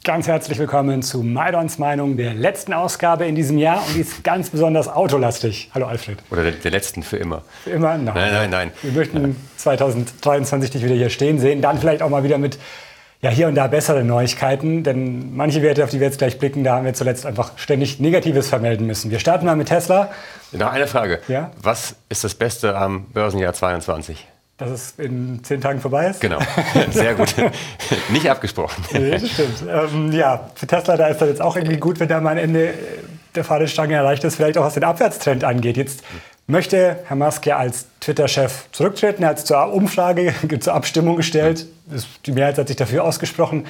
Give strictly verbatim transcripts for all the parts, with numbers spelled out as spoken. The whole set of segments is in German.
Ganz herzlich willkommen zu Maidons Meinung, der letzten Ausgabe in diesem Jahr. Und die ist ganz besonders autolastig. Hallo Alfred. Oder der, der letzten für immer. Für immer? Nein, nein, nein. nein. Wir möchten zwanzig dreiundzwanzig dich wieder hier stehen sehen. Dann vielleicht auch mal wieder mit ja, hier und da bessere Neuigkeiten. Denn manche Werte, auf die wir jetzt gleich blicken, da haben wir zuletzt einfach ständig Negatives vermelden müssen. Wir starten mal mit Tesla. Noch eine Frage. Ja? Was ist das Beste am Börsenjahr zweiundzwanzig? Dass es in zehn Tagen vorbei ist? Genau, sehr gut. Nicht abgesprochen. Nee, das stimmt. Ähm, ja, für Tesla, da ist das jetzt auch irgendwie gut, wenn da mal ein Ende der Fahnenstange erreicht ist, vielleicht auch was den Abwärtstrend angeht. Jetzt möchte Herr Musk ja als Twitter-Chef zurücktreten. Er hat es zur Umfrage, zur Abstimmung gestellt. Die Mehrheit hat sich dafür ausgesprochen.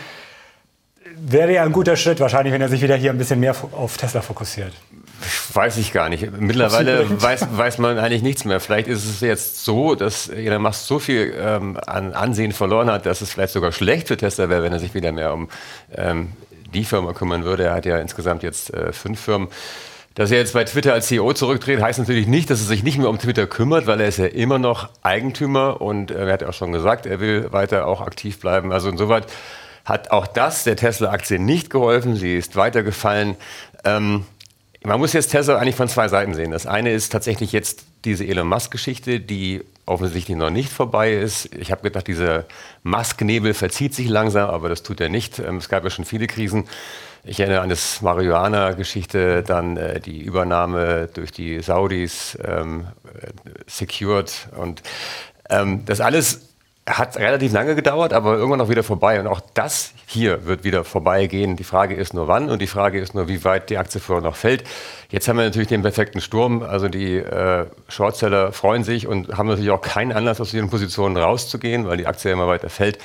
Wäre ja ein guter Schritt wahrscheinlich, wenn er sich wieder hier ein bisschen mehr auf Tesla fokussiert. Weiß ich gar nicht. Mittlerweile weiß, weiß man eigentlich nichts mehr. Vielleicht ist es jetzt so, dass Elon Musk so viel ähm, an Ansehen verloren hat, dass es vielleicht sogar schlecht für Tesla wäre, wenn er sich wieder mehr um ähm, die Firma kümmern würde. Er hat ja insgesamt jetzt äh, fünf Firmen. Dass er jetzt bei Twitter als C E O zurücktritt, heißt natürlich nicht, dass er sich nicht mehr um Twitter kümmert, weil er ist ja immer noch Eigentümer und äh, er hat ja auch schon gesagt, er will weiter auch aktiv bleiben. Also insoweit hat auch das der Tesla-Aktie nicht geholfen. Sie ist weitergefallen. Ähm, Man muss jetzt Tesla eigentlich von zwei Seiten sehen. Das eine ist tatsächlich jetzt diese Elon Musk-Geschichte, die offensichtlich noch nicht vorbei ist. Ich habe gedacht, dieser Musk-Nebel verzieht sich langsam, aber das tut er nicht. Es gab ja schon viele Krisen. Ich erinnere an das Marihuana-Geschichte, dann äh, die Übernahme durch die Saudis, ähm, secured. Und ähm, das alles hat relativ lange gedauert, aber irgendwann auch wieder vorbei. Und auch das hier wird wieder vorbeigehen. Die Frage ist nur wann und die Frage ist nur, wie weit die Aktie vorher noch fällt. Jetzt haben wir natürlich den perfekten Sturm. Also die äh, Shortseller freuen sich und haben natürlich auch keinen Anlass, aus ihren Positionen rauszugehen, weil die Aktie immer weiter fällt.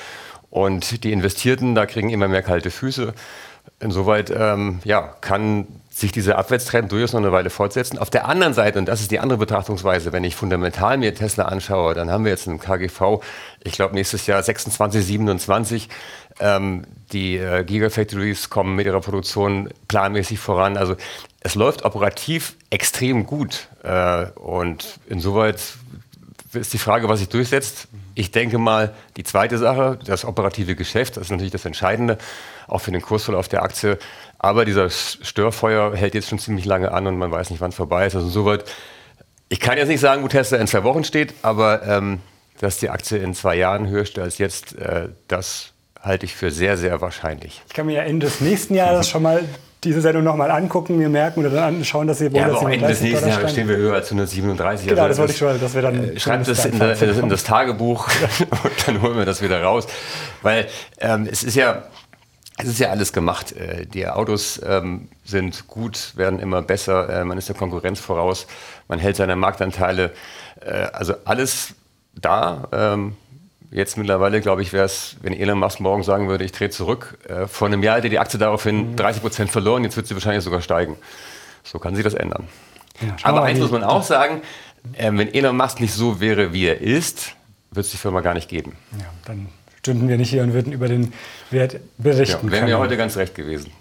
Und die Investierten, da kriegen immer mehr kalte Füße. Insoweit ähm, ja, kann sich dieser Abwärtstrend durchaus noch eine Weile fortsetzen. Auf der anderen Seite, und das ist die andere Betrachtungsweise, wenn ich fundamental mir Tesla anschaue, dann haben wir jetzt einen K G V, ich glaube nächstes Jahr sechsundzwanzig, siebenundzwanzig. Ähm, die äh, Gigafactories kommen mit ihrer Produktion planmäßig voran. Also es läuft operativ extrem gut. Äh, und insoweit ist die Frage, was sich durchsetzt. Ich denke mal, die zweite Sache, das operative Geschäft, das ist natürlich das Entscheidende, auch für den Kursverlauf der Aktie. Aber dieser Störfeuer hält jetzt schon ziemlich lange an und man weiß nicht, wann es vorbei ist. Also insoweit, ich kann jetzt nicht sagen, wo Tesla in zwei Wochen steht, aber ähm, dass die Aktie in zwei Jahren höher steht als jetzt, äh, das halte ich für sehr, sehr wahrscheinlich. Ich kann mir ja Ende des nächsten Jahres schon mal diese Sendung nochmal angucken, mir merken oder dann anschauen, dass ihr wohl... Ja, aber auch Ende des nächsten Jahres stehen wir höher als hundertsiebenunddreißig. Genau, also das wollte ich schon, dass wir dann... Äh, schreibt das in, das in das Tagebuch und dann holen wir das wieder raus. Weil ähm, es ist ja... Es ist ja alles gemacht. Die Autos ähm, sind gut, werden immer besser. Äh, man ist der Konkurrenz voraus. Man hält seine Marktanteile. Äh, also alles da. Ähm, jetzt mittlerweile, glaube ich, wäre es, wenn Elon Musk morgen sagen würde, ich drehe zurück. Äh, vor einem Jahr hätte die Aktie daraufhin dreißig Prozent verloren. Jetzt wird sie wahrscheinlich sogar steigen. So kann sich das ändern. Ja, aber eins muss man auch sagen, äh, wenn Elon Musk nicht so wäre, wie er ist, wird es die Firma gar nicht geben. Ja, dann stünden wir nicht hier und würden über den Wert berichten ja, wären wir heute ganz recht gewesen.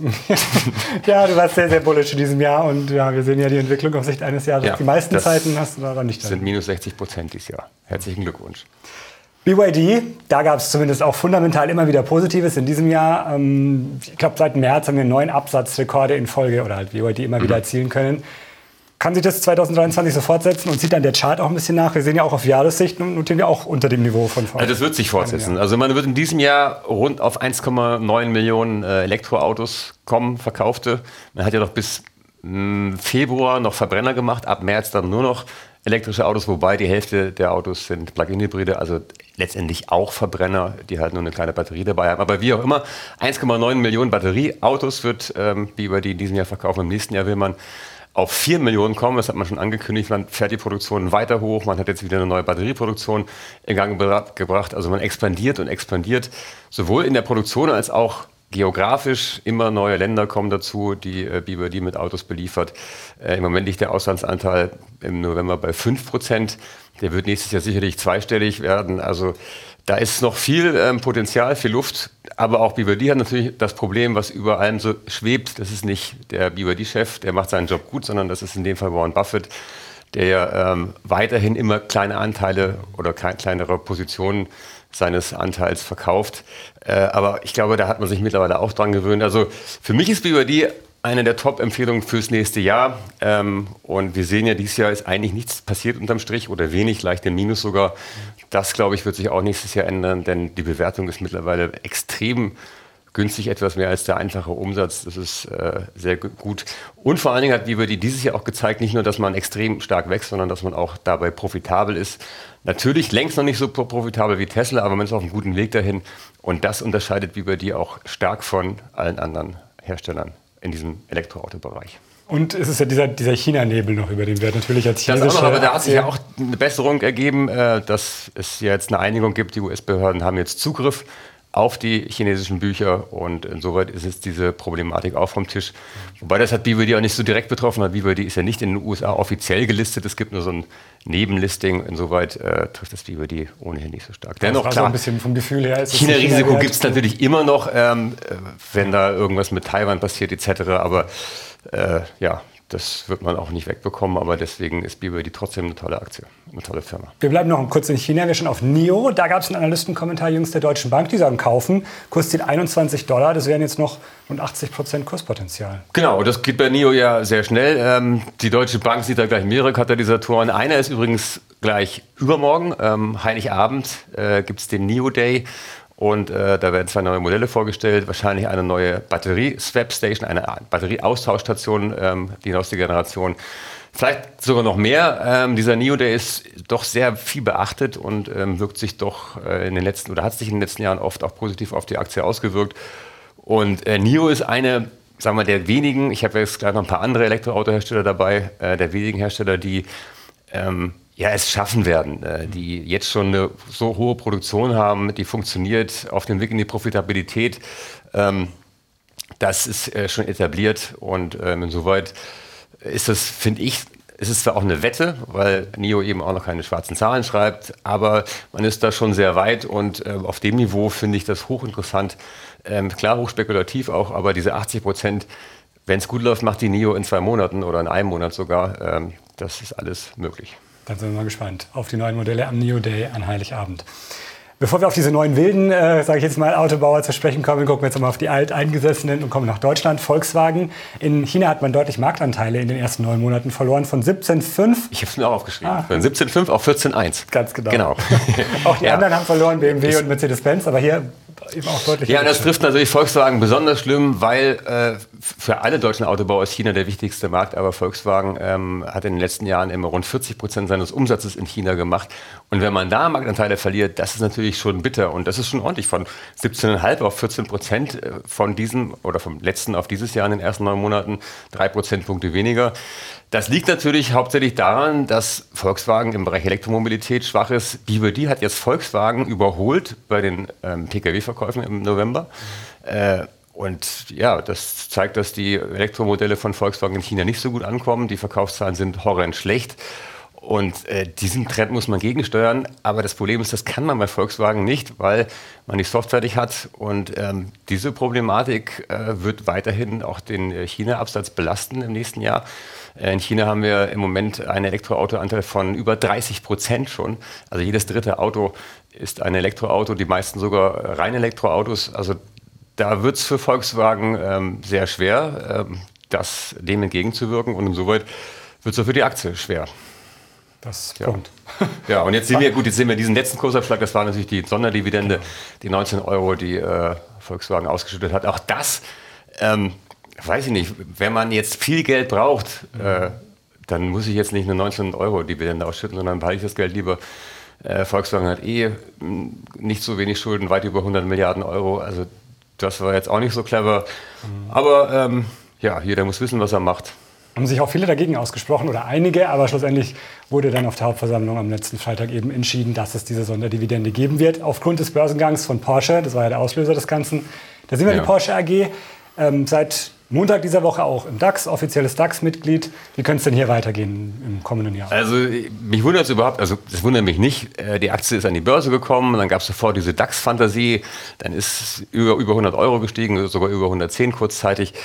Ja, du warst sehr, sehr bullish in diesem Jahr und ja, wir sehen ja die Entwicklung auf Sicht eines Jahres. Ja, die meisten Zeiten hast du daran nicht. Das sind minus sechzig Prozent dieses Jahr. Herzlichen Glückwunsch. B Y D, da gab es zumindest auch fundamental immer wieder Positives in diesem Jahr. Ähm, ich glaube, seit März haben wir neun Absatzrekorde in Folge oder halt B Y D immer mhm. wieder erzielen können. Kann sich das zwanzig dreiundzwanzig so fortsetzen und sieht dann der Chart auch ein bisschen nach? Wir sehen ja auch auf Jahressicht und notieren wir auch unter dem Niveau von vorher. Also das wird sich fortsetzen. Also man wird in diesem Jahr rund auf eins Komma neun Millionen äh, Elektroautos kommen, verkaufte. Man hat ja noch bis mh, Februar noch Verbrenner gemacht, ab März dann nur noch elektrische Autos, wobei die Hälfte der Autos sind Plug-in-Hybride, also letztendlich auch Verbrenner, die halt nur eine kleine Batterie dabei haben. Aber wie auch immer, eins Komma neun Millionen Batterieautos wird ähm, B Y D in diesem Jahr verkaufen. Im nächsten Jahr will man auf vier Millionen kommen, das hat man schon angekündigt, man fährt die Produktion weiter hoch, man hat jetzt wieder eine neue Batterieproduktion in Gang gebracht, also man expandiert und expandiert, sowohl in der Produktion als auch geografisch. Immer neue Länder kommen dazu, die äh, B Y D mit Autos beliefert. Äh, Im Moment liegt der Auslandsanteil im November bei fünf Prozent, der wird nächstes Jahr sicherlich zweistellig werden, also da ist noch viel ähm, Potenzial, viel Luft, aber auch B Y D hat natürlich das Problem, was über allem so schwebt. Das ist nicht der B Y D-Chef, der macht seinen Job gut, sondern das ist in dem Fall Warren Buffett. der ja ähm, weiterhin immer kleine Anteile oder kleinere Positionen seines Anteils verkauft. Äh, aber ich glaube, da hat man sich mittlerweile auch dran gewöhnt. Also für mich ist B Y D eine der Top-Empfehlungen fürs nächste Jahr. Ähm, und wir sehen ja, dieses Jahr ist eigentlich nichts passiert unterm Strich oder wenig, leicht im Minus sogar. Das, glaube ich, wird sich auch nächstes Jahr ändern, denn die Bewertung ist mittlerweile extrem günstig, etwas mehr als der einfache Umsatz. Das ist äh, sehr gut. Und vor allen Dingen hat B Y D dieses Jahr auch gezeigt, nicht nur, dass man extrem stark wächst, sondern dass man auch dabei profitabel ist. Natürlich längst noch nicht so profitabel wie Tesla, aber man ist auf einem guten Weg dahin. Und das unterscheidet B Y D auch stark von allen anderen Herstellern in diesem Elektroautobereich. Und es ist ja dieser, dieser China-Nebel noch, über den wir natürlich als chinesische... Das auch noch, aber da hat sich ja auch eine Besserung ergeben, äh, dass es ja jetzt eine Einigung gibt. Die U S-Behörden haben jetzt Zugriff auf die chinesischen Bücher und insoweit ist jetzt diese Problematik auch vom Tisch. Wobei das hat B Y D auch nicht so direkt betroffen, weil B Y D ist ja nicht in den U S A offiziell gelistet, es gibt nur so ein Nebenlisting, insoweit äh, trifft das B Y D ohnehin nicht so stark. Dennoch, klar, so ein bisschen vom Gefühl her ist China-Risiko gibt es natürlich immer noch, ähm, wenn da irgendwas mit Taiwan passiert et cetera, aber äh, ja, das wird man auch nicht wegbekommen, aber deswegen ist B Y D trotzdem eine tolle Aktie, eine tolle Firma. Wir bleiben noch kurz in China, wir schauen auf N I O. Da gab es einen Analystenkommentar jüngst der Deutschen Bank, die sagen kaufen. Kursziel einundzwanzig Dollar, das wären jetzt noch rund achtzig Prozent Kurspotenzial. Genau, das geht bei N I O ja sehr schnell. Ähm, die Deutsche Bank sieht da gleich mehrere Katalysatoren. Einer ist übrigens gleich übermorgen, ähm, Heiligabend, äh, gibt es den N I O Day. Und äh, da werden zwei neue Modelle vorgestellt, wahrscheinlich eine neue Batterie-Swap-Station, eine Batterieaustauschstation, ähm, die neueste Generation. Vielleicht sogar noch mehr. Ähm, dieser N I O, der ist doch sehr viel beachtet und ähm, wirkt sich doch äh, in den letzten, oder hat sich in den letzten Jahren oft auch positiv auf die Aktie ausgewirkt. Und äh, N I O ist eine, sagen wir, der wenigen, ich habe jetzt gleich noch ein paar andere Elektroautohersteller dabei, äh, der wenigen Hersteller, die ähm, ja, es schaffen werden, die jetzt schon eine so hohe Produktion haben, die funktioniert auf dem Weg in die Profitabilität. Das ist schon etabliert und insoweit ist das, finde ich, ist es zwar auch eine Wette, weil N I O eben auch noch keine schwarzen Zahlen schreibt, aber man ist da schon sehr weit und auf dem Niveau finde ich das hochinteressant. Klar, hochspekulativ auch, aber diese achtzig Prozent, wenn es gut läuft, macht die N I O in zwei Monaten oder in einem Monat sogar. Das ist alles möglich. Dann sind wir mal gespannt auf die neuen Modelle am N I O Day an Heiligabend. Bevor wir auf diese neuen wilden, äh, sage ich jetzt mal, Autobauer zu sprechen kommen, gucken wir jetzt mal auf die alteingesessenen und kommen nach Deutschland. Volkswagen. In China hat man deutlich Marktanteile in den ersten neun Monaten verloren, von siebzehn Komma fünf. Ich habe es mir auch aufgeschrieben. Ah. Von siebzehn Komma fünf auf vierzehn Komma eins. Ganz genau. genau. Auch die ja. anderen haben verloren, B M W und Mercedes-Benz, aber hier eben auch deutlich. Ja, das trifft natürlich Volkswagen besonders schlimm, weil äh, für alle deutschen Autobauer ist China der wichtigste Markt, aber Volkswagen ähm, hat in den letzten Jahren immer rund vierzig Prozent seines Umsatzes in China gemacht. Und wenn man da Marktanteile verliert, das ist natürlich schon bitter. Und das ist schon ordentlich, von siebzehn Komma fünf auf vierzehn Prozent von diesem oder vom letzten auf dieses Jahr in den ersten neun Monaten, drei Prozentpunkte weniger. Das liegt natürlich hauptsächlich daran, dass Volkswagen im Bereich Elektromobilität schwach ist. B Y D hat jetzt Volkswagen überholt bei den ähm, Pkw-Verkäufen im November. Äh, und ja, das zeigt, dass die Elektromodelle von Volkswagen in China nicht so gut ankommen. Die Verkaufszahlen sind horrend schlecht. Und äh, diesen Trend muss man gegensteuern. Aber das Problem ist, das kann man bei Volkswagen nicht, weil man die Software nicht hat. Und ähm, diese Problematik äh, wird weiterhin auch den China-Absatz belasten im nächsten Jahr. Äh, in China haben wir im Moment einen Elektroautoanteil von über dreißig Prozent schon. Also jedes dritte Auto ist ein Elektroauto, die meisten sogar rein Elektroautos. Also da wird es für Volkswagen ähm, sehr schwer, ähm, das dem entgegenzuwirken. Und insoweit wird es auch für die Aktie schwer. Das ja. Punkt. Ja, und jetzt sehen wir, gut, jetzt sehen wir diesen letzten Kursabschlag, das war natürlich die Sonderdividende, die neunzehn Euro, die äh, Volkswagen ausgeschüttet hat. Auch das, ähm, weiß ich nicht, wenn man jetzt viel Geld braucht, äh, dann muss ich jetzt nicht eine neunzehn Euro Dividende ausschütten, sondern behalte ich das Geld lieber. Äh, Volkswagen hat eh nicht so wenig Schulden, weit über hundert Milliarden Euro, also das war jetzt auch nicht so clever. Mhm. Aber ähm, ja, jeder muss wissen, was er macht. Haben sich auch viele dagegen ausgesprochen oder einige, aber schlussendlich wurde dann auf der Hauptversammlung am letzten Freitag eben entschieden, dass es diese Sonderdividende geben wird. Aufgrund des Börsengangs von Porsche, das war ja der Auslöser des Ganzen. Da sind wir ja. die Porsche A G, ähm, seit Montag dieser Woche auch im DAX, offizielles DAX-Mitglied. Wie könnte es denn hier weitergehen im kommenden Jahr? Also mich wundert es überhaupt, also das wundert mich nicht. Die Aktie ist an die Börse gekommen, dann gab es sofort diese DAX-Fantasie, dann ist es über, über hundert Euro gestiegen, sogar über hundertzehn kurzzeitig.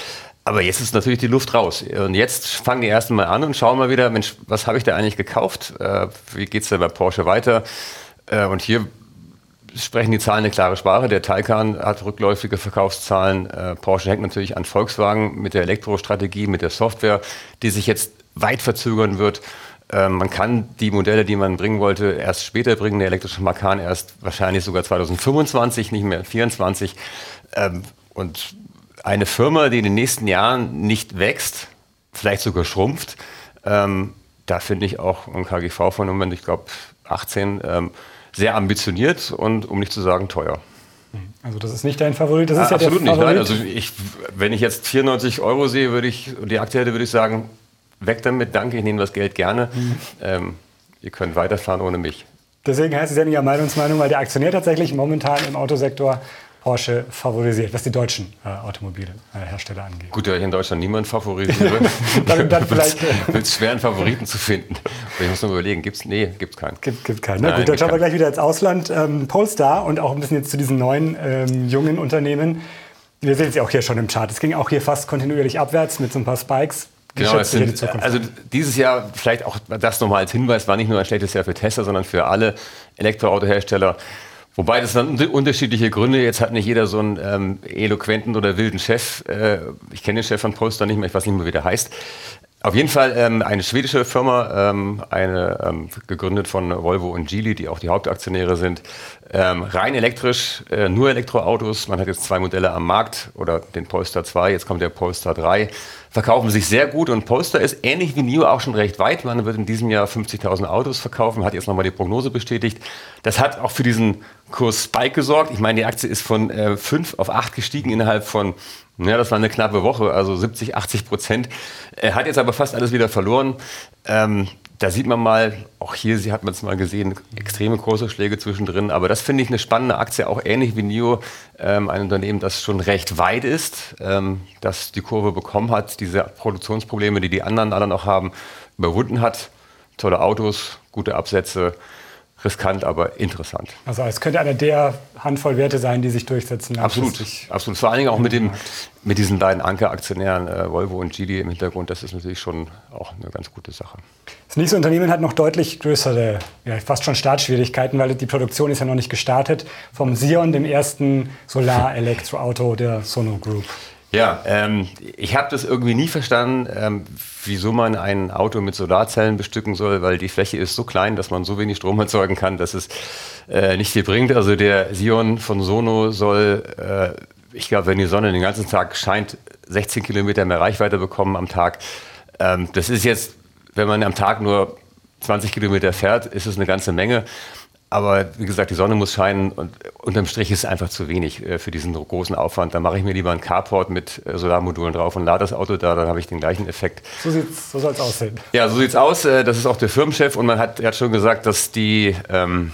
Aber jetzt ist natürlich die Luft raus. Und jetzt fangen die ersten mal an und schauen mal wieder, Mensch, was habe ich da eigentlich gekauft? Äh, wie geht es denn bei Porsche weiter? Äh, und hier sprechen die Zahlen eine klare Sprache. Der Taycan hat rückläufige Verkaufszahlen. Äh, Porsche hängt natürlich an Volkswagen mit der Elektrostrategie, mit der Software, die sich jetzt weit verzögern wird. Äh, man kann die Modelle, die man bringen wollte, erst später bringen. Der elektrische Macan erst wahrscheinlich sogar zwanzig fünfundzwanzig, nicht mehr vierundzwanzig. Ähm, und eine Firma, die in den nächsten Jahren nicht wächst, vielleicht sogar schrumpft, ähm, da finde ich auch ein K G V von, Moment, ich glaube, achtzehn, ähm, sehr ambitioniert und, um nicht zu sagen, teuer. Also das ist nicht dein Favorit? Das ist ja, ja absolut der Favorit. nicht. Nein. Also ich, wenn ich jetzt vierundneunzig Euro sehe, würde ich, und die Aktie hätte, würde ich sagen, weg damit, danke, ich nehme das Geld gerne. Mhm. Ähm, ihr könnt weiterfahren ohne mich. Deswegen heißt es ja nicht Meinungsmeinung, weil der Aktionär tatsächlich momentan im Autosektor Porsche favorisiert, was die deutschen äh, Automobilhersteller angeht. Gut, da ich in Deutschland niemand favorisiere, dann, dann vielleicht wird es schwer, einen Favoriten zu finden. Aber ich muss noch überlegen, gibt es? Nee, gibt es keinen. Gibt, gibt keinen. Na gut, dann schauen wir gleich wieder ins Ausland. Ähm, Polestar und auch ein bisschen jetzt zu diesen neuen ähm, jungen Unternehmen. Wir sehen es ja auch hier schon im Chart. Es ging auch hier fast kontinuierlich abwärts mit so ein paar Spikes. Wie genau, es sind, die Zukunft also dieses Jahr, vielleicht auch das nochmal als Hinweis, war nicht nur ein schlechtes Jahr für Tesla, sondern für alle Elektroautohersteller. Wobei das dann unterschiedliche Gründe. Jetzt hat nicht jeder so einen ähm, eloquenten oder wilden Chef. Äh, ich kenne den Chef von Polestar nicht mehr, ich weiß nicht mehr, wie der heißt. Auf jeden Fall ähm, eine schwedische Firma, ähm, eine, ähm, gegründet von Volvo und Geely, die auch die Hauptaktionäre sind. Ähm, rein elektrisch, äh, nur Elektroautos. Man hat jetzt zwei Modelle am Markt oder den Polestar zwei, jetzt kommt der Polestar drei. Verkaufen sich sehr gut und Polestar ist ähnlich wie N I O auch schon recht weit. Man wird in diesem Jahr fünfzigtausend Autos verkaufen, hat jetzt nochmal die Prognose bestätigt. Das hat auch für diesen Kurs Spike gesorgt. Ich meine, die Aktie ist von äh, fünf auf acht gestiegen innerhalb von, ja, das war eine knappe Woche, also siebzig, achtzig Prozent. Äh, hat jetzt aber fast alles wieder verloren. Ähm, da sieht man mal, auch hier sie hat man es mal gesehen, extreme Kursausschläge zwischendrin. Aber das finde ich eine spannende Aktie, auch ähnlich wie N I O, ähm, ein Unternehmen, das schon recht weit ist, ähm, das die Kurve bekommen hat, diese Produktionsprobleme, die die anderen alle noch haben, überwunden hat. Tolle Autos, gute Absätze. Riskant, aber interessant. Also es könnte einer der Handvoll Werte sein, die sich durchsetzen. Absolut, absolut. Vor allen Dingen auch mit, dem, mit diesen beiden Ankeraktionären, äh, Volvo und Geely im Hintergrund. Das ist natürlich schon auch eine ganz gute Sache. Das nächste Unternehmen hat noch deutlich größere, ja, fast schon Startschwierigkeiten, weil die Produktion ist ja noch nicht gestartet. Vom Sion, dem ersten Solar-Elektroauto der Sono Group. Ja, ähm, ich habe das irgendwie nie verstanden, ähm, wieso man ein Auto mit Solarzellen bestücken soll, weil die Fläche ist so klein, dass man so wenig Strom erzeugen kann, dass es äh, nicht viel bringt. Also der Sion von Sono soll, äh, ich glaube, wenn die Sonne den ganzen Tag scheint, sechzehn Kilometer mehr Reichweite bekommen am Tag. Ähm, das ist jetzt, wenn man am Tag nur zwanzig Kilometer fährt, ist es eine ganze Menge. Aber wie gesagt, die Sonne muss scheinen und unterm Strich ist es einfach zu wenig äh, für diesen großen Aufwand. Da mache ich mir lieber einen Carport mit äh, Solarmodulen drauf und lade das Auto da, dann habe ich den gleichen Effekt. So, sieht's, so soll es aussehen. Ja, so sieht es aus. Äh, das ist auch der Firmenchef und man hat, er hat schon gesagt, dass, die, ähm,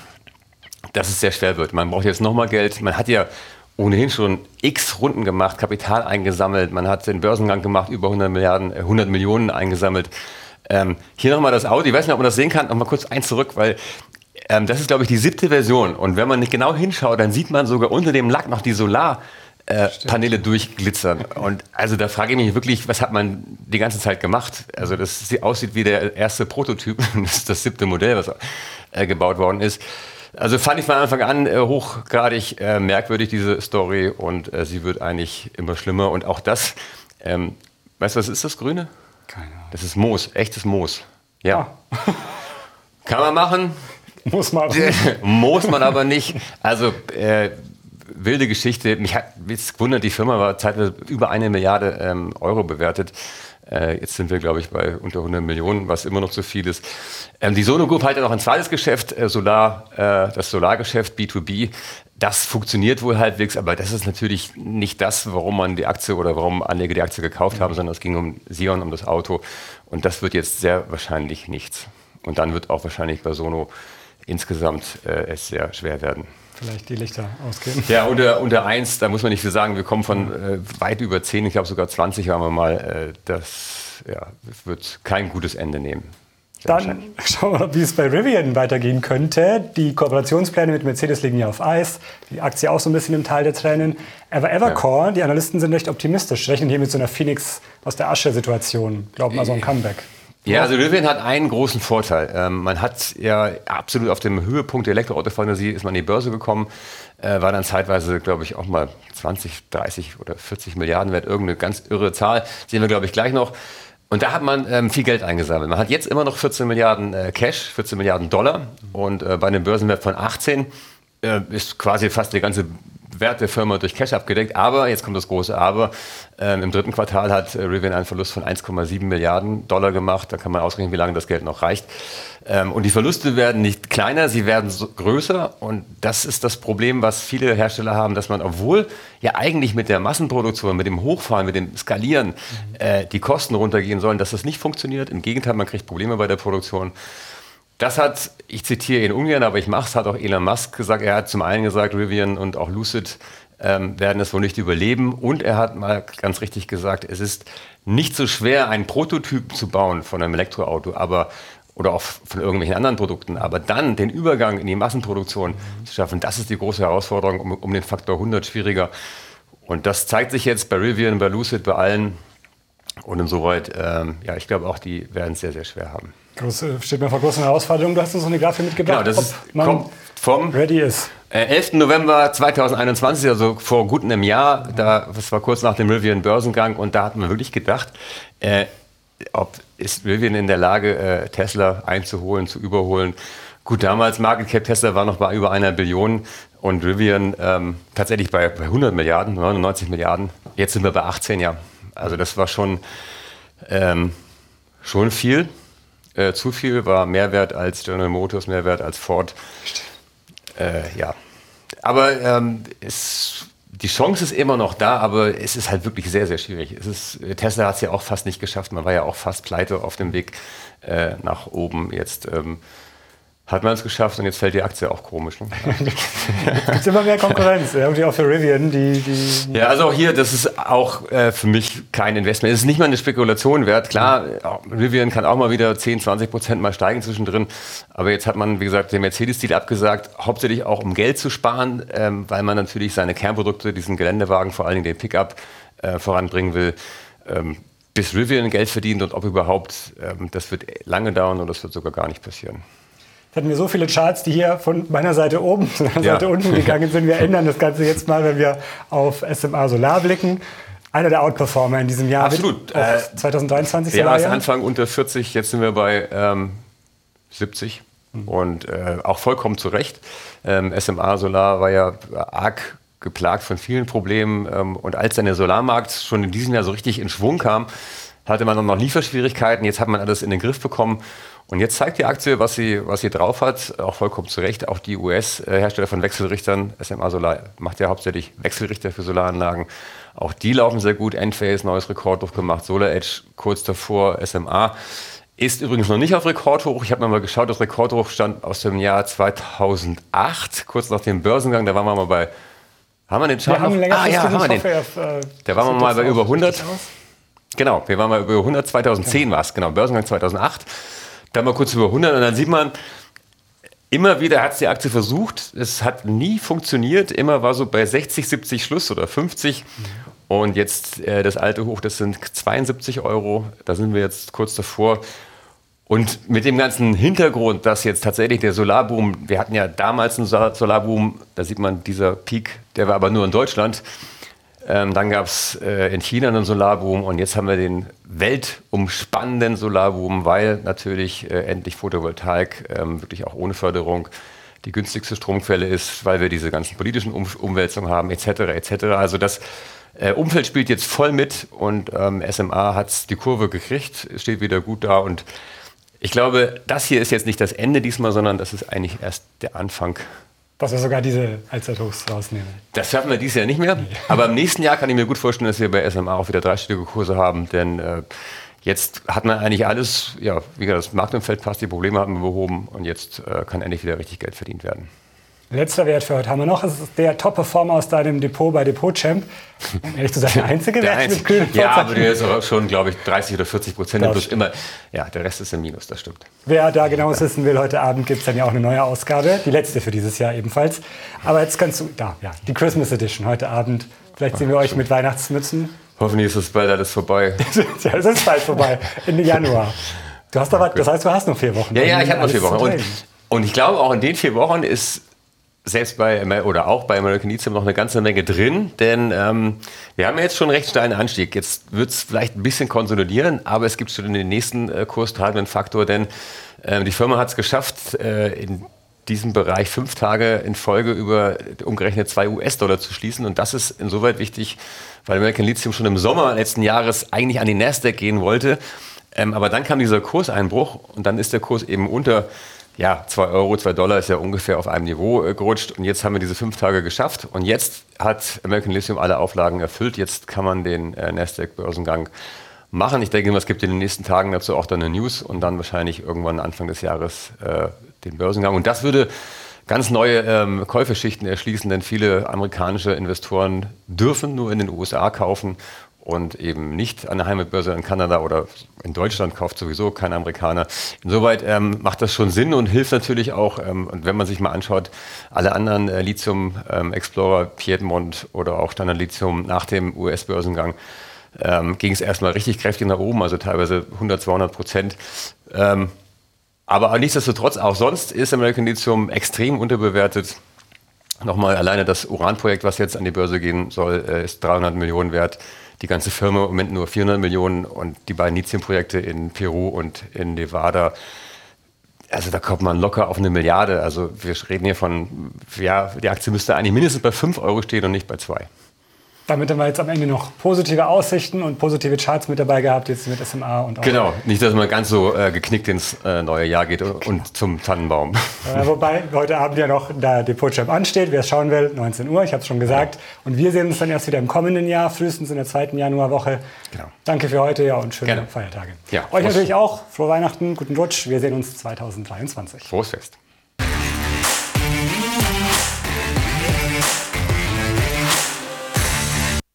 dass es sehr schwer wird. Man braucht jetzt nochmal Geld. Man hat ja ohnehin schon x Runden gemacht, Kapital eingesammelt. Man hat den Börsengang gemacht, über hundert Milliarden, äh, hundert Millionen eingesammelt. Ähm, hier nochmal das Auto. Ich weiß nicht, ob man das sehen kann. Nochmal kurz eins zurück, weil Ähm, das ist, glaube ich, die siebte Version. Und wenn man nicht genau hinschaut, dann sieht man sogar unter dem Lack noch die Solarpaneele äh, durchglitzern. Und also da frage ich mich wirklich, was hat man die ganze Zeit gemacht? Also das aussieht wie der erste Prototyp, das ist das siebte Modell, was äh, gebaut worden ist. Also fand ich von Anfang an äh, hochgradig äh, merkwürdig, diese Story. Und äh, sie wird eigentlich immer schlimmer. Und auch das, ähm, weißt du, was ist das Grüne? Keine Ahnung. Das ist Moos, echtes Moos. Ja. Ah. Kann man machen. Muss man. Muss man aber nicht. Also äh, wilde Geschichte. Mich hat jetzt gewundert, die Firma war zeitweise über eine Milliarde ähm, Euro bewertet. Äh, jetzt sind wir, glaube ich, bei unter hundert Millionen, was immer noch zu viel ist. Ähm, die Sono Group hat ja noch ein zweites Geschäft, äh, Solar, äh, das Solargeschäft B zwei B. Das funktioniert wohl halbwegs, aber das ist natürlich nicht das, warum man die Aktie oder warum Anleger die Aktie gekauft haben, sondern es ging um Sion, um das Auto. Und das wird jetzt sehr wahrscheinlich nichts. Und dann wird auch wahrscheinlich bei Sono insgesamt äh, es sehr schwer werden. Vielleicht die Lichter ausgehen. Ja, unter, unter eins, da muss man nicht viel sagen, wir kommen von äh, weit über zehn, ich glaube sogar zwanzig haben wir mal. Äh, das ja, wird kein gutes Ende nehmen. Dann schauen wir mal, wie es bei Rivian weitergehen könnte. Die Kooperationspläne mit Mercedes liegen ja auf Eis. Die Aktie auch so ein bisschen im Tal der Tränen. Aber Evercore, ja. die Analysten sind recht optimistisch, rechnen hier mit so einer Phoenix aus der Asche-Situation. Glauben also ein Comeback. Ja, also Rivian hat einen großen Vorteil. Ähm, man hat ja absolut auf dem Höhepunkt der Elektroautofantasie ist man an die Börse gekommen, äh, war dann zeitweise, glaube ich, auch mal zwanzig, dreißig oder vierzig Milliarden wert, irgendeine ganz irre Zahl. Sehen wir, glaube ich, gleich noch. Und da hat man ähm, viel Geld eingesammelt. Man hat jetzt immer noch vierzehn Milliarden äh, Cash, vierzehn Milliarden Dollar. Und äh, bei einem Börsenwert von achtzehn äh, ist quasi fast der ganze Wert der Firma durch Cash abgedeckt. Aber, jetzt kommt das große Aber, ähm, im dritten Quartal hat äh, Rivian einen Verlust von eins Komma sieben Milliarden Dollar gemacht. Da kann man ausrechnen, wie lange das Geld noch reicht. Ähm, und die Verluste werden nicht kleiner, sie werden so größer. Und das ist das Problem, was viele Hersteller haben, dass man, obwohl ja eigentlich mit der Massenproduktion, mit dem Hochfahren, mit dem Skalieren äh, die Kosten runtergehen sollen, dass das nicht funktioniert. Im Gegenteil, man kriegt Probleme bei der Produktion. Das hat, ich zitiere ihn ungern, aber ich mache es, hat auch Elon Musk gesagt. Er hat zum einen gesagt, Rivian und auch Lucid ähm, werden es wohl nicht überleben. Und er hat mal ganz richtig gesagt, es ist nicht so schwer, einen Prototyp zu bauen von einem Elektroauto, aber oder auch von irgendwelchen anderen Produkten. Aber dann den Übergang in die Massenproduktion mhm. zu schaffen, das ist die große Herausforderung, um, um den Faktor hundert schwieriger. Und das zeigt sich jetzt bei Rivian, bei Lucid, bei allen. Und insoweit, ähm, ja, ich glaube auch, die werden es sehr, sehr schwer haben. Groß, steht mir vor großen Herausforderungen. Du hast uns noch eine Grafik mitgebracht, genau, das ist, ob man kommt vom ready ist. Äh, elften November zweitausendeinundzwanzig, also vor gut einem Jahr, da, das war kurz nach dem Rivian-Börsengang und da hat man wirklich gedacht, äh, ob ist Rivian in der Lage, äh, Tesla einzuholen, zu überholen. Gut, damals Market Cap Tesla war noch bei über einer Billion und Rivian ähm, tatsächlich bei, bei hundert Milliarden, neunundneunzig Milliarden. Jetzt sind wir bei achtzehn, ja. Also das war schon, ähm, schon viel. Äh, zu viel, war mehr wert als General Motors, mehr wert als Ford. Äh, ja, aber ähm, es, die Chance ist immer noch da, aber es ist halt wirklich sehr, sehr schwierig. Es ist, Tesla hat es ja auch fast nicht geschafft, man war ja auch fast pleite auf dem Weg äh, nach oben. Jetzt ähm, hat man es geschafft und jetzt fällt die Aktie auch komisch. Ne? Es gibt immer mehr Konkurrenz, irgendwie auch für Rivian. Die, die ja, also auch hier, das ist auch äh, für mich kein Investment. Es ist nicht mal eine Spekulation wert. Klar, Rivian kann auch mal wieder zehn, zwanzig Prozent mal steigen zwischendrin. Aber jetzt hat man, wie gesagt, den Mercedes-Deal abgesagt, hauptsächlich auch um Geld zu sparen, ähm, weil man natürlich seine Kernprodukte, diesen Geländewagen, vor allen Dingen den Pickup, äh, voranbringen will. Ähm, bis Rivian Geld verdient und ob überhaupt, ähm, das wird lange dauern und das wird sogar gar nicht passieren. Jetzt hatten wir so viele Charts, die hier von meiner Seite oben zu meiner ja. Seite unten gegangen sind. Wir ändern das Ganze jetzt mal, wenn wir auf S M A Solar blicken. Einer der Outperformer in diesem Jahr. Absolut. Äh, zweitausenddreiundzwanzig ja, als Anfang unter vierzig, jetzt sind wir bei ähm, siebzig. Mhm. Und äh, auch vollkommen zu Recht. Ähm, S M A Solar war ja arg geplagt von vielen Problemen. Ähm, und als dann der Solarmarkt schon in diesem Jahr so richtig in Schwung kam, hatte man dann noch Lieferschwierigkeiten. Jetzt hat man alles in den Griff bekommen. Und jetzt zeigt die Aktie, was sie, was sie drauf hat, auch vollkommen zu Recht. Auch die U S-Hersteller von Wechselrichtern, S M A Solar macht ja hauptsächlich Wechselrichter für Solaranlagen. Auch die laufen sehr gut. Enphase, neues Rekordhoch gemacht. SolarEdge kurz davor. S M A ist übrigens noch nicht auf Rekordhoch. Ich habe mal geschaut, das Rekordhoch stand aus dem Jahr zweitausendacht, kurz nach dem Börsengang. Da waren wir mal bei, haben wir den Chart? Wir haben ah ja, haben wir den. Auf, äh, da waren wir mal bei über hundert. Genau, wir waren mal über hundert. zweitausendzehn war es, genau. Börsengang zweitausendacht. Dann mal kurz über hundert und dann sieht man, immer wieder hat es die Aktie versucht, es hat nie funktioniert, immer war so bei sechzig, siebzig Schluss oder fünfzig mhm. und jetzt äh, das alte Hoch, das sind zweiundsiebzig Euro, da sind wir jetzt kurz davor und mit dem ganzen Hintergrund, dass jetzt tatsächlich der Solarboom, wir hatten ja damals einen Solarboom, da sieht man dieser Peak, der war aber nur in Deutschland. Ähm, dann gab es äh, in China einen Solarboom und jetzt haben wir den weltumspannenden Solarboom, weil natürlich äh, endlich Photovoltaik ähm, wirklich auch ohne Förderung die günstigste Stromquelle ist, weil wir diese ganzen politischen um Umwälzungen haben, et cetera et cetera. Also das äh, Umfeld spielt jetzt voll mit und ähm, S M A hat die Kurve gekriegt, steht wieder gut da und ich glaube, das hier ist jetzt nicht das Ende diesmal, sondern das ist eigentlich erst der Anfang. Dass wir sogar diese Allzeithochs rausnehmen. Das schaffen wir dieses Jahr nicht mehr. Nee. Aber im nächsten Jahr kann ich mir gut vorstellen, dass wir bei S M A auch wieder dreistellige Kurse haben. Denn äh, jetzt hat man eigentlich alles, ja, wie gesagt, das Marktumfeld passt, die Probleme haben wir behoben und jetzt äh, kann endlich wieder richtig Geld verdient werden. Letzter Wert für heute haben wir noch. Es ist der Top-Performer aus deinem Depot bei Depot-Champ. Um ehrlich zu sein, der einzige der Wert einzige. mit grünen Ja, aber der ist auch schon, glaube ich, dreißig oder vierzig Prozent. Das Plus immer. Ja, der Rest ist im Minus, das stimmt. Wer da genaues wissen will, heute Abend gibt es dann ja auch eine neue Ausgabe. Die letzte für dieses Jahr ebenfalls. Aber jetzt kannst du, da, ja, die Christmas Edition heute Abend. Vielleicht sehen wir euch mit Weihnachtsmützen. Hoffentlich ist es bald alles vorbei. Ja, es ist bald vorbei. Ende Januar. Du hast aber, das heißt, du hast noch vier Wochen. Ja, ja, ich habe noch vier Wochen. Und, und ich glaube, auch in den vier Wochen ist selbst bei oder auch bei American Lithium noch eine ganze Menge drin, denn ähm, wir haben ja jetzt schon einen recht steilen Anstieg. Jetzt wird es vielleicht ein bisschen konsolidieren, aber es gibt schon in den nächsten äh, kurstragenden Faktor, denn äh, die Firma hat es geschafft, äh, in diesem Bereich fünf Tage in Folge über umgerechnet zwei US-Dollar zu schließen. Und das ist insoweit wichtig, weil American Lithium schon im Sommer letzten Jahres eigentlich an die Nasdaq gehen wollte. Ähm, aber dann kam dieser Kurseinbruch und dann ist der Kurs eben unter ja, zwei Euro, zwei Dollar ist ja ungefähr auf einem Niveau äh, gerutscht. Und jetzt haben wir diese fünf Tage geschafft. Und jetzt hat American Lithium alle Auflagen erfüllt. Jetzt kann man den äh, Nasdaq-Börsengang machen. Ich denke, es gibt in den nächsten Tagen dazu auch dann eine News und dann wahrscheinlich irgendwann Anfang des Jahres äh, den Börsengang. Und das würde ganz neue ähm, Käuferschichten erschließen, denn viele amerikanische Investoren dürfen nur in den U S A kaufen und eben nicht an der Heimatbörse in Kanada oder in Deutschland kauft sowieso kein Amerikaner. Insoweit ähm, macht das schon Sinn und hilft natürlich auch, ähm, und wenn man sich mal anschaut, alle anderen äh, Lithium ähm, Explorer, Piedmont oder auch Standard Lithium nach dem U S-Börsengang ähm, ging es erstmal richtig kräftig nach oben, also teilweise hundert, zweihundert Prozent. Ähm, aber nichtsdestotrotz, auch sonst ist American Lithium extrem unterbewertet. Nochmal alleine das Uranprojekt, was jetzt an die Börse gehen soll, äh, ist dreihundert Millionen wert. Die ganze Firma im Moment nur vierhundert Millionen und die beiden Lithiumprojekte in Peru und in Nevada, also da kommt man locker auf eine Milliarde. Also wir reden hier von, ja, die Aktie müsste eigentlich mindestens bei fünf Euro stehen und nicht bei zwei. Damit haben wir jetzt am Ende noch positive Aussichten und positive Charts mit dabei gehabt, jetzt mit S M A und auch. Genau, nicht, dass man ganz so äh, geknickt ins äh, neue Jahr geht und, und zum Tannenbaum. Äh, wobei heute Abend ja noch der Depot-Champ ansteht. Wer es schauen will, neunzehn Uhr, ich habe es schon gesagt. Ja. Und wir sehen uns dann erst wieder im kommenden Jahr, frühestens in der zweiten Januarwoche. Genau. Danke für heute ja, und schöne Gerne. Feiertage. Ja, Euch natürlich auch. Frohe Weihnachten, guten Rutsch. Wir sehen uns zweitausenddreiundzwanzig. Frohes Fest.